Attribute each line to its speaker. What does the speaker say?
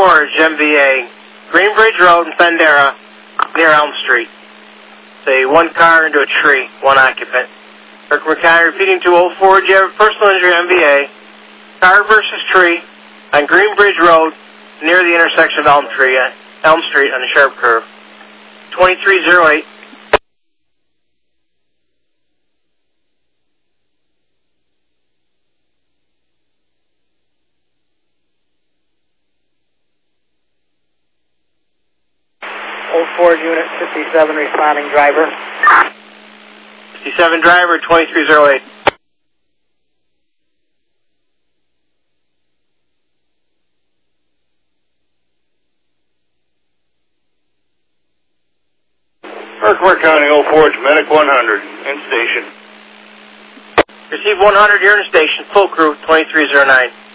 Speaker 1: Forge, MVA, Greenbridge Road in Fendera, near Elm Street. Say one car into a tree, one occupant. Herkimer County repeating to Old Forge, you have a personal injury, MVA, car versus tree on Greenbridge Road near the intersection of Elm Street on the sharp curve. 2308.
Speaker 2: Old Forge Unit 57 responding driver.
Speaker 1: 57 driver, 2308.
Speaker 3: Herkimer County, Old Forge, Medic 100, in station.
Speaker 1: Receive 100, you're in station, full crew, 2309.